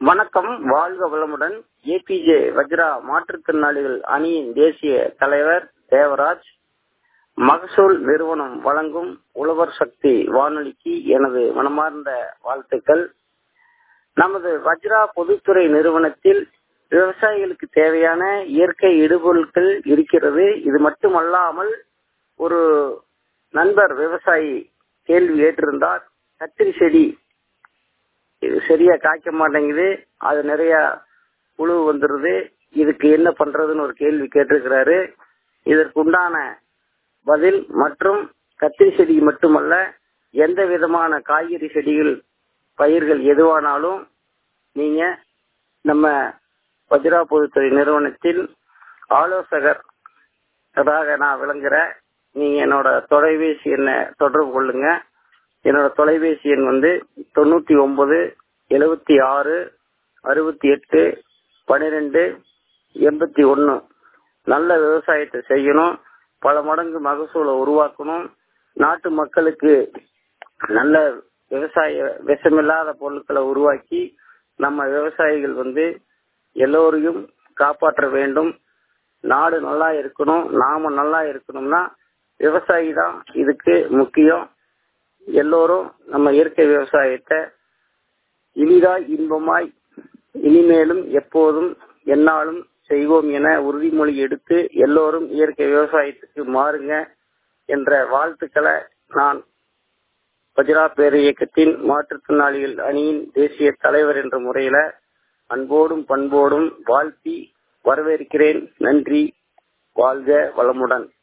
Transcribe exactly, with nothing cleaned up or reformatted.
வணக்கம், வாழ்க வளமுடன். ஏபிஜே வஜ்ரா மாற்றுத்திறனாளிகள் அணியின் தேசிய தலைவர் தேவராஜ். மகசூல் நிறுவனம் வழங்கும் உழவர் சக்தி வானொலிக்கு எனது மனமார்ந்த வாழ்த்துக்கள். நமது வஜ்ரா பொதுத்துறை நிறுவனத்தில் விவசாயிகளுக்கு தேவையான இயற்கை இடுபொருட்கள் இருக்கிறது. இது மட்டுமல்லாமல் ஒரு நண்பர் விவசாயி கேள்வி கேட்டிருந்தார், கத்திரி செடி சரியா காய்க்க மாட்டேங்குது, அது நிறைய புழு வந்துருது, இதுக்கு என்ன பண்றதுன்னு ஒரு கேள்வி கேட்டிருக்கிறாரு. இதற்கு உண்டான பதில் மற்றும் கத்திரி செடி மட்டுமல்ல, எந்த விதமான காய்கறி செடிகள் பயிர்கள் எதுவானாலும் நீங்க நம்ம வஜ்ரா பொதுத்துறை நிறுவனத்தில் ஆலோசகர் நான் விளங்குற நீங்க என்னோட தொலைபேசி எண்ணை தொடர்பு கொள்ளுங்க. என்னோட தொலைபேசி எண் வந்து தொண்ணூத்தி ஒன்பது எழுபத்தி ஆறு அறுபத்தி எட்டு பனிரெண்டு எண்பத்தி ஒன்னு. நல்ல விவசாயத்தை செய்யணும், பல மடங்கு மகசூலை உருவாக்கணும், நாட்டு மக்களுக்கு நல்ல விவசாய விஷமில்லாத பொருட்களை உருவாக்கி நம்ம விவசாயிகள் வந்து எல்லோரையும் காப்பாற்ற வேண்டும். நாடு நல்லா இருக்கணும், நாம நல்லா இருக்கணும்னா விவசாயி தான் இதுக்கு முக்கியம். எல்லோரும் நம்ம இயற்கை விவசாயத்தை இனிதாய் இன்பமாய் இனிமேலும் எப்போதும் எந்நாளும் செய்வோம் என உறுதிமொழி எடுத்து எல்லோரும் இயற்கை விவசாயத்துக்கு மாறுங்க என்ற வாழ்த்துக்களை நான் வஜ்ரா பேர் இயக்கத்தின் மாற்றுத்திறனாளிகள் அணியின் தேசிய தலைவர் என்ற முறையில அன்போடும் பண்போடும் வாழ்த்தி வரவேற்கிறேன். நன்றி, வாழ்க வளமுடன்.